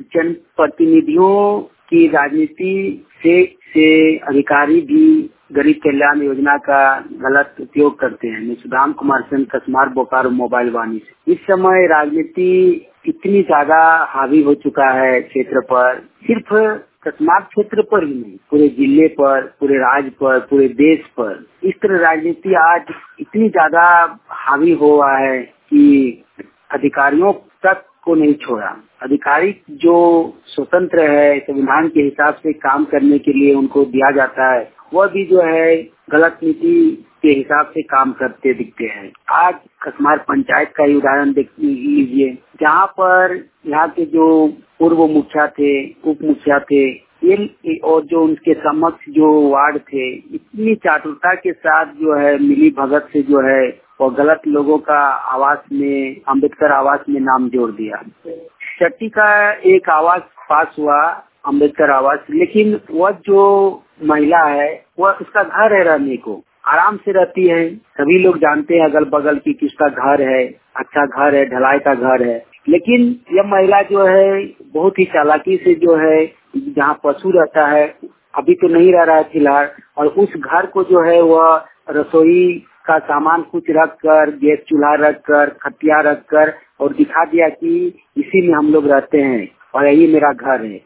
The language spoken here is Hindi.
जनप्रतिनिधियों की राजनीति से अधिकारी भी गरीब कल्याण योजना का गलत उपयोग करते हैं। मैं सुदाम कुमार सिंह, कसमार, बोकारो मोबाइल वाणी से। इस समय राजनीति इतनी ज्यादा हावी हो चुका है क्षेत्र पर, सिर्फ कसमार क्षेत्र पर ही नहीं, पूरे जिले पर, पूरे राज्य पर, पूरे देश पर इस तरह राजनीति आज इतनी ज्यादा हावी हुआ है कि अधिकारियों तक को नहीं छोड़ा। अधिकारी जो स्वतंत्र है, संविधान के हिसाब से काम करने के लिए उनको दिया जाता है, वह भी जो है गलत नीति के हिसाब से काम करते दिखते हैं। आज कसमार पंचायत का ही उदाहरण देख लीजिए, जहाँ पर यहाँ के जो पूर्व मुखिया थे, उप मुखिया थे, ये और जो उनके समक्ष जो वार्ड थे, इतनी चातुरता के साथ जो है मिली भगत से जो है और गलत लोगों का आवास में, अम्बेडकर आवास में नाम जोड़ दिया। चट्टी का एक आवास पास हुआ, अम्बेडकर आवास, लेकिन वह जो महिला है वह उसका घर है, रहने को आराम से रहती है। सभी लोग जानते हैं अगल बगल की किसका घर है, अच्छा घर है, ढलाई का घर है, लेकिन यह महिला जो है बहुत ही चालाकी से जो है जहाँ पशु रहता है, अभी तो नहीं रह रहा है फिलहाल, और उस घर को जो है वह रसोई का सामान कुछ रख कर, गैस चूल्हा रख कर, खटिया रख कर और दिखा दिया कि इसी में हम लोग रहते हैं और यही मेरा घर है।